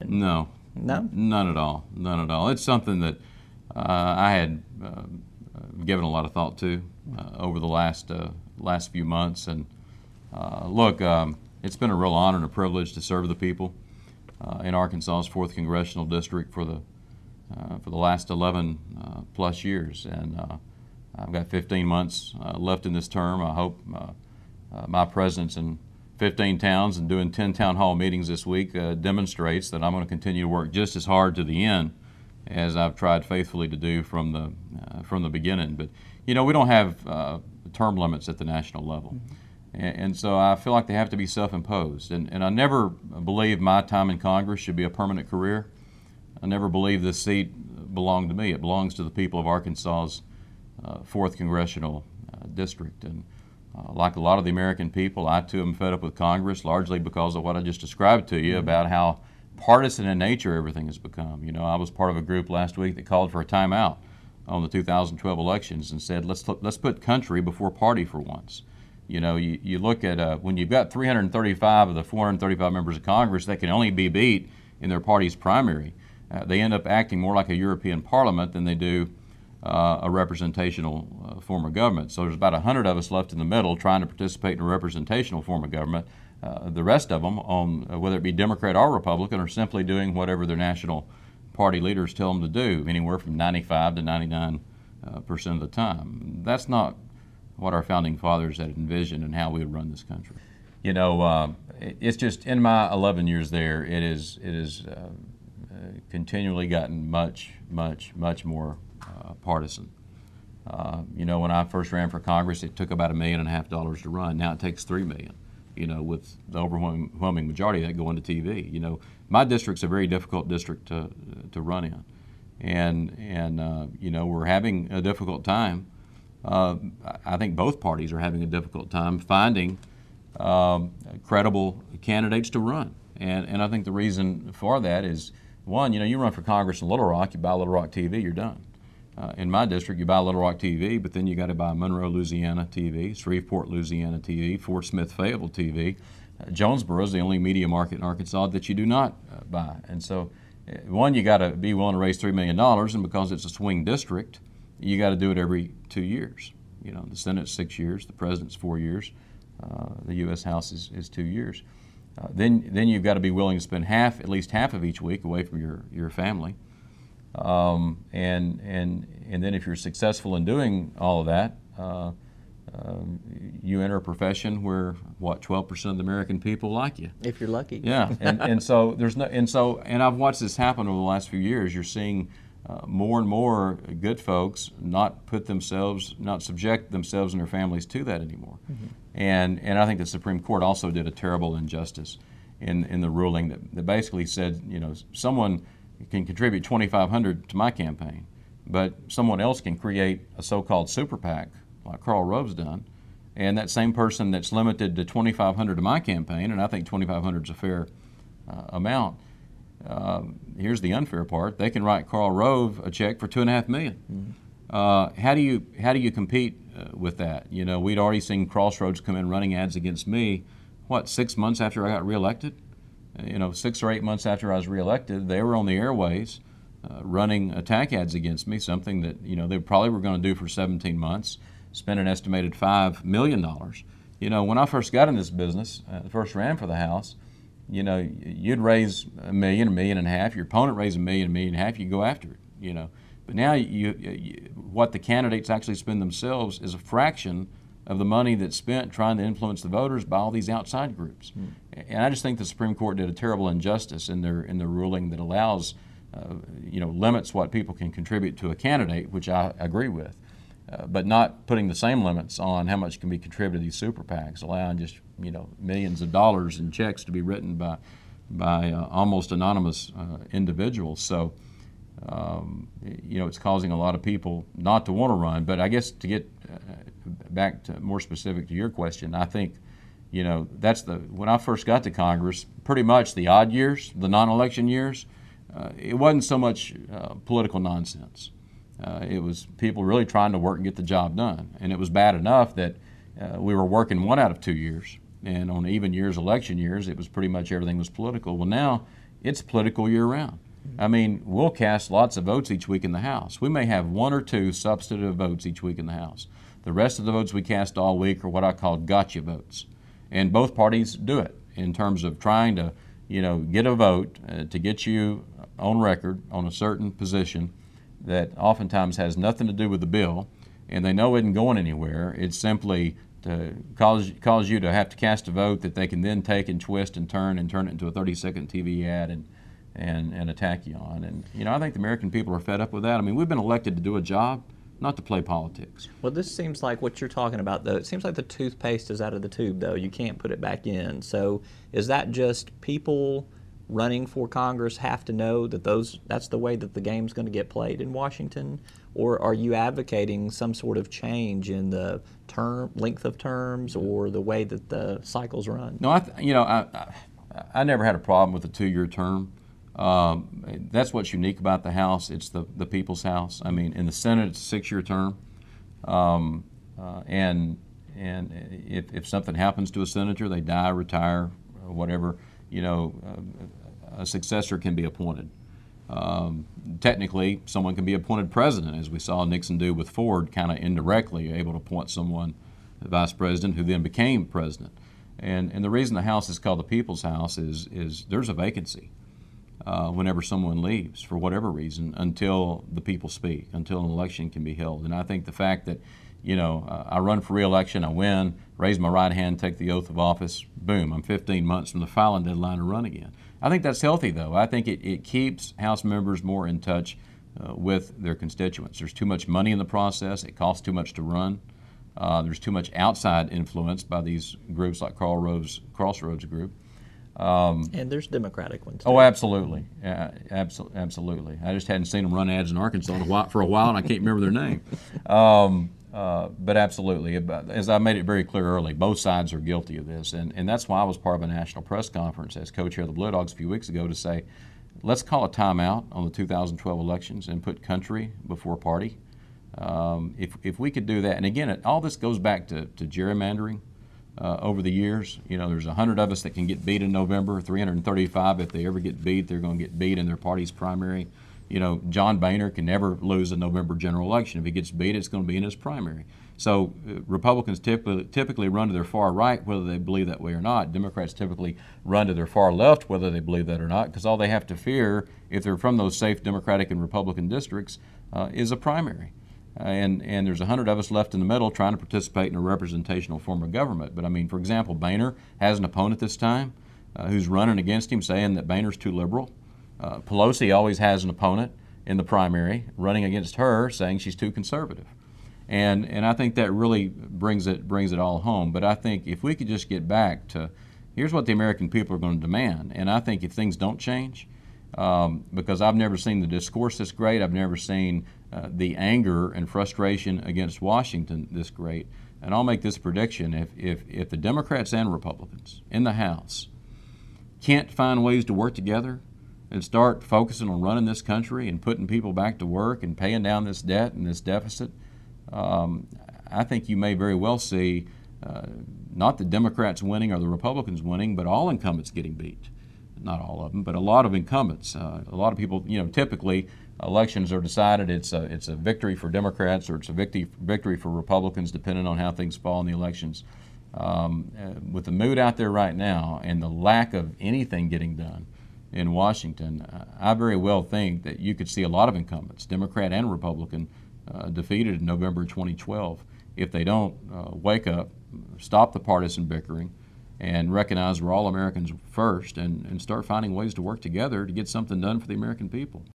No. No? None at all. None at all. It's something that I had given a lot of thought to over the last few months. And look, it's been a real honor and a privilege to serve the people in Arkansas's 4th Congressional District for the last 11 plus years. And I've got 15 months left in this term. I hope my presence in 15 towns and doing 10 town hall meetings this week demonstrates that I'm going to continue to work just as hard to the end as I've tried faithfully to do from the beginning. But you know, we don't have term limits at the national level, and so I feel like they have to be self-imposed. And I never believe my time in Congress should be a permanent career. I never believe this seat belonged to me. It belongs to the people of Arkansas's 4th Congressional District. And like a lot of the American people, I too am fed up with Congress, largely because of what I just described to you about how partisan in nature everything has become. You know, I was part of a group last week that called for a timeout on the 2012 elections and said, let's put country before party for once. You know, you look at when you've got 335 of the 435 members of Congress that can only be beat in their party's primary, they end up acting more like a European Parliament than they do a representational form of government. So there's about 100 of us left in the middle trying to participate in a representational form of government. The rest of them, whether it be Democrat or Republican, are simply doing whatever their national party leaders tell them to do, anywhere from 95 to 99% of the time. That's not what our founding fathers had envisioned and how we would run this country. You know, it's just in my 11 years there, it is continually gotten much more partisan. You know, when I first ran for Congress, it took about $1.5 million to run. Now it takes $3 million. You know, with the overwhelming majority of that going to TV. You know, my district's a very difficult district to run in, and you know, we're having a difficult time. I think both parties are having a difficult time finding credible candidates to run, and I think the reason for that is, one, you know, you run for Congress in Little Rock, you buy Little Rock TV, you're done. In my district, you buy Little Rock TV, but then you got to buy Monroe, Louisiana TV, Shreveport, Louisiana TV, Fort Smith, Fayetteville TV. Jonesboro is the only media market in Arkansas that you do not buy. And so, one, you got to be willing to raise $3 million, and because it's a swing district, you got to do it every 2 years. You know, the Senate's 6 years, the President's 4 years, the U.S. House is 2 years. Then you've got to be willing to spend at least half of each week away from your family. And then if you're successful in doing all of that, you enter a profession where 12% of the American people like you. If you're lucky. Yeah, and so and I've watched this happen over the last few years. You're seeing more and more good folks not subject themselves and their families to that anymore. Mm-hmm. And I think the Supreme Court also did a terrible injustice in the ruling that basically said, you know, someone can contribute $2,500 to my campaign, but someone else can create a so-called super PAC like Karl Rove's done, and that same person that's limited to $2,500 to my campaign, and I think $2,500 is a fair amount. Here's the unfair part: they can write Karl Rove a check for $2.5 million. Mm-hmm. How do you compete with that? You know, we'd already seen Crossroads come in running ads against me. 6 months after I got reelected? You know, 6 or 8 months after I was reelected, they were on the airways running attack ads against me, something that, you know, they probably were going to do for 17 months, spend an estimated $5 million. You know, when I first got in this business, first ran for the House, you know, you'd raise $1 million, $1.5 million, your opponent raised $1 million, $1.5 million, you go after it, you know. But now what the candidates actually spend themselves is a fraction of the money that's spent trying to influence the voters by all these outside groups. Mm. And I just think the Supreme Court did a terrible injustice in their ruling that allows, you know, limits what people can contribute to a candidate, which I agree with, but not putting the same limits on how much can be contributed to these super PACs, allowing just, you know, millions of dollars in checks to be written by almost anonymous individuals. So, you know, it's causing a lot of people not to want to run. But I guess to get back to more specific to your question, I think, you know, when I first got to Congress, pretty much the odd years, the non-election years, it wasn't so much political nonsense. It was people really trying to work and get the job done. And it was bad enough that we were working 1 out of 2 years. And on even years, election years, it was pretty much everything was political. Well, now, it's political year-round. I mean, we'll cast lots of votes each week in the House. We may have 1 or 2 substantive votes each week in the House. The rest of the votes we cast all week are what I call gotcha votes. And both parties do it in terms of trying to, get a vote to get you on record on a certain position that oftentimes has nothing to do with the bill, and they know it isn't going anywhere. It's simply to cause you to have to cast a vote that they can then take and twist and turn it into a 30-second TV ad and attack you on. And I think the American people are fed up with that. I mean, we've been elected to do a job, not to play politics. Well, this seems like what you're talking about, though. It seems like the toothpaste is out of the tube, though. You can't put it back in. So is that just people running for Congress have to know that that's the way that the game's going to get played in Washington? Or are you advocating some sort of change in the length of terms or the way that the cycles run? No, I never had a problem with a 2-year term. That's what's unique about the House. It's the people's House. I mean, in the Senate, it's a 6-year term. And if something happens to a senator, they die, retire, or whatever, a successor can be appointed. Technically, someone can be appointed president, as we saw Nixon do with Ford, kind of indirectly able to appoint someone vice president who then became president. And the reason the House is called the People's House is there's a vacancy whenever someone leaves for whatever reason until the people speak, until an election can be held. And I think the fact that I run for re-election, I win, raise my right hand, take the oath of office, boom, I'm 15 months from the filing deadline to run again. I think that's healthy, though. I think it keeps House members more in touch with their constituents. There's too much money in the process. It costs too much to run. There's too much outside influence by these groups like Crossroads Group. And there's Democratic ones, too. Oh, absolutely. Absolutely. I just hadn't seen them run ads in Arkansas for a while, and I can't remember their name. But absolutely, as I made it very clear early, both sides are guilty of this. And that's why I was part of a national press conference as co-chair of the Blue Dogs a few weeks ago to say, let's call a timeout on the 2012 elections and put country before party. If we could do that, and again, all this goes back to gerrymandering over the years. There's 100 of us that can get beat in November, 335 if they ever get beat, they're going to get beat in their party's primary. John Boehner can never lose a November general election. If he gets beat, it's going to be in his primary. So Republicans typically run to their far right, whether they believe that way or not. Democrats typically run to their far left, whether they believe that or not, because all they have to fear, if they're from those safe Democratic and Republican districts, is a primary. And there's 100 of us left in the middle trying to participate in a representational form of government. But I mean, for example, Boehner has an opponent this time who's running against him, saying that Boehner's too liberal. Pelosi always has an opponent in the primary running against her, saying she's too conservative. And I think that really brings it all home. But I think if we could just get back to, here's what the American people are going to demand. And I think if things don't change, because I've never seen the discourse this great, I've never seen the anger and frustration against Washington this great. And I'll make this prediction: if the Democrats and Republicans in the House can't find ways to work together and start focusing on running this country and putting people back to work and paying down this debt and this deficit, I think you may very well see not the Democrats winning or the Republicans winning, but all incumbents getting beat. Not all of them, but a lot of incumbents. A lot of people, typically elections are decided it's a victory for Democrats or it's a victory for Republicans, depending on how things fall in the elections. With the mood out there right now and the lack of anything getting done in Washington, I very well think that you could see a lot of incumbents, Democrat and Republican, defeated in November 2012 if they don't wake up, stop the partisan bickering, and recognize we're all Americans first and start finding ways to work together to get something done for the American people.